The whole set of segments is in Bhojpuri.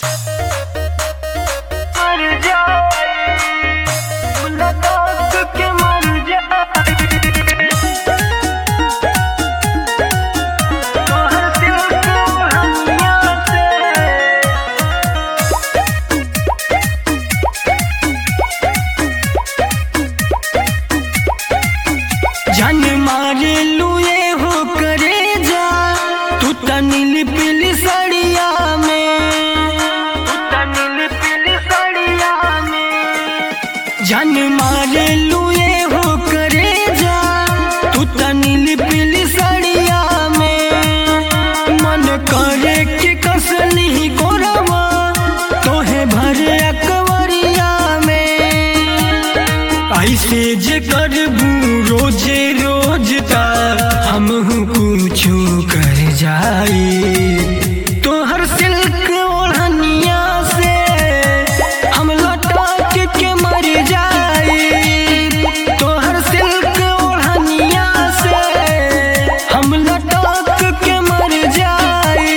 जान मारे लुए हो करे जा तू तनिल पिली सड़िया में, तू तनिल पिली सड़िया में। जान मारे लुए हो करे जा तू तनिल पिली सड़िया में। मन करे कि कसली कोरवा तोहे भरे अकवरिया में। ऐसे जे करबू रोजे रोज ता हमहू कुछो कर जाई। तोहर सिल्क ओढ़निया से हम लटक के मर जाई। तोहर सिल्क ओढ़निया से हम लटक के मर जाई।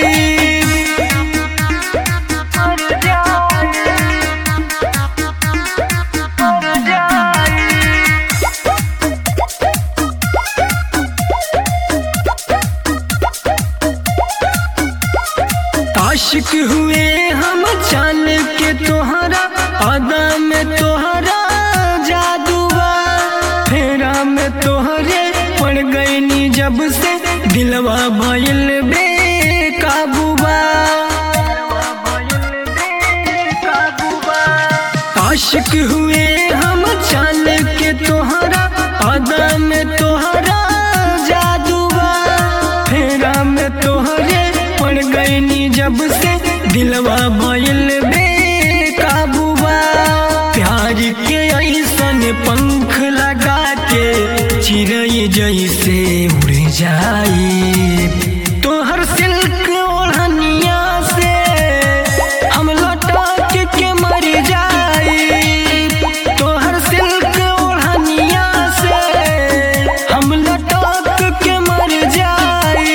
मर जाई, मर जाई। आशिक हुए हम जान के तोहरा अदा में तोहरा जादूबा। फेरा में तोहरे पड़ गईनी जब से दिलवा भइल बेकाबूबा। आशिक हुए हम जान के तोहरा अदा में तोहरा जादूबा। फेरा में तोहरे पड़ गईनी जब से दिलवा भइल बेकाबूबा। प्यार के ऐसन पंख लगा के चिड़ै जैसे उड़ जाई। तोहर सिल्क ओढ़निया से हम लटक के मर जाई। तोहर सिल्क ओढ़निया से हम लटक के मर जाई।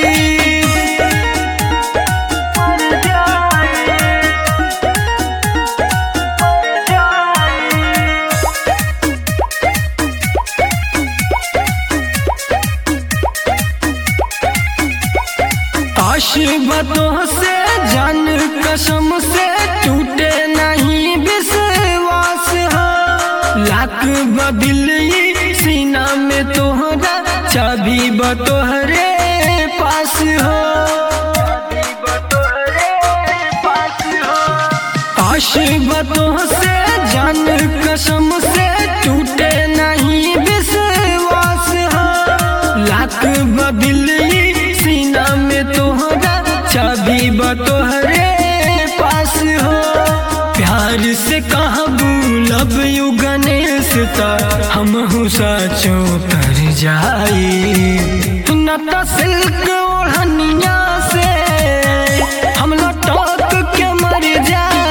आश बातों से जान कसम से टूटे नहीं विश्वास हो। लाख बदिली सीना में तोहरा चाबी बतोहरे पास हो। आश बातों से जान कसम से टूटे नहीं विश्वास हो। लाख बदिली सीना में तोहरा चाबी बतोहरे पास हो। प्यार से कहबू लब यू गणेश ता हमहू साचो कर जाई। न त सिल्क ओढ़निया से हम लटक के मर जाई।